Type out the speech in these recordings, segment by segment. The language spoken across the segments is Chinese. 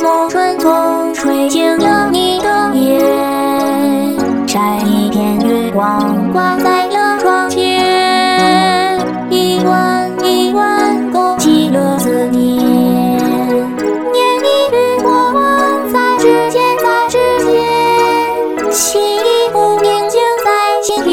一抹春风吹进了你的眼，摘一片月光挂在了窗前，一弯一弯勾起了思念，念你与我在指尖，在指尖，心一不宁静在心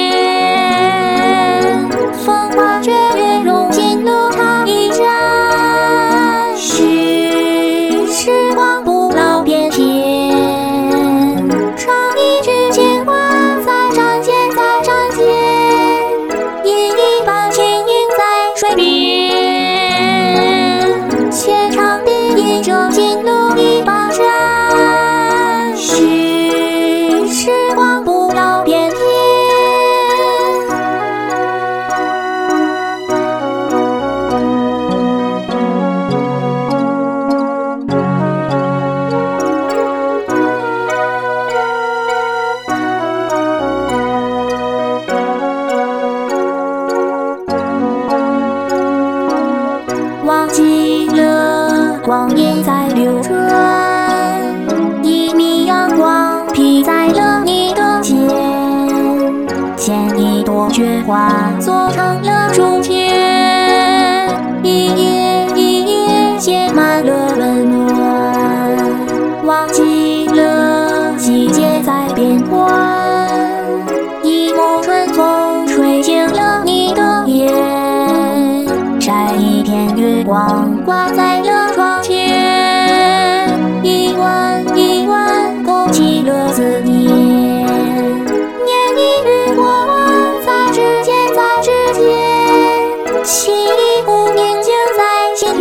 田，风花雪月融进了它一盏，时光不老翩翩，唱一句牵挂在掌间，在掌间，饮一把轻盈在水边，浅唱低吟着进了一把盏，时光不老翩翩。忘记了光阴在流转，一米阳光披在了你的肩，牵一朵雪花做成了书签，一页一页写满了温暖。忘记了季节在变换，一抹春风吹进了你的眼，摘一片月光挂在了窗前，一弯一弯勾起了思念，念你与我在指尖，在指尖，心一不宁静在心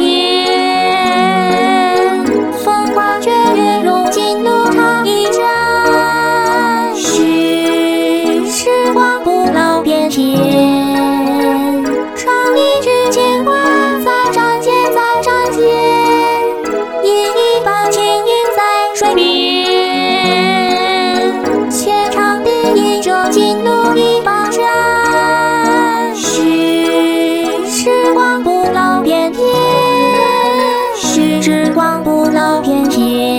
田，风花雪月融进了它一盏，时光不老翩翩，唱一句牵挂在掌间，在掌间，饮一把轻盈在水边，浅唱低吟着进了一把盏，时光不老翩翩，时光不老翩翩。